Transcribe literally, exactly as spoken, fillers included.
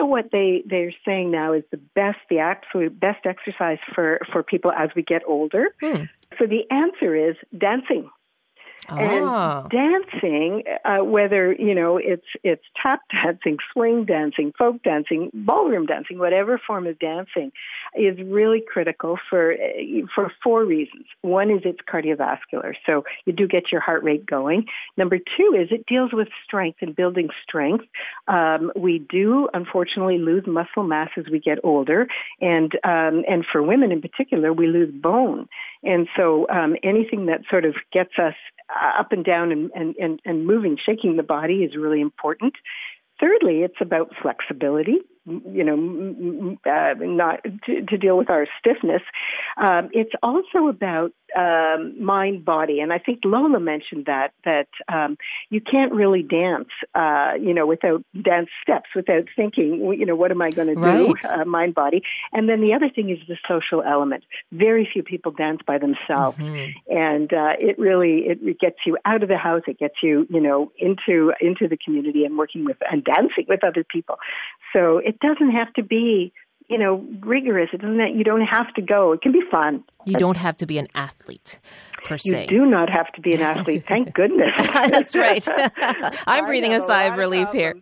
know what they, they're saying now is the best, the absolute best exercise for, for people as we get older? Hmm. So the answer is dancing. Oh. And dancing, uh, whether, you know, it's it's tap dancing, swing dancing, folk dancing, ballroom dancing, whatever form of dancing, is really critical for for four reasons. One is it's cardiovascular, so you do get your heart rate going. Number two is it deals with strength and building strength. Um, we do, unfortunately, lose muscle mass as we get older, and um, and for women in particular, we lose bone. And so um, anything that sort of gets us up and down and, and, and, and moving, shaking the body is really important. Thirdly, it's about flexibility, you know, uh, not to, to deal with our stiffness. Um, it's also about um, mind, body. And I think Lola mentioned that, that um, you can't really dance, uh, you know, without dance steps, without thinking, you know, what am I going to do, right. uh, mind, body. And then the other thing is the social element. Very few people dance by themselves. Mm-hmm. And uh, it really, it, it gets you out of the house. It gets you, you know, into, into the community and working with, and dancing with other people. So it doesn't have to be, you know, rigorous. It doesn't. You don't have to go. It can be fun. You don't have to be an athlete, per se. You do not have to be an athlete. Thank goodness. That's right. I'm breathing a sigh of relief here.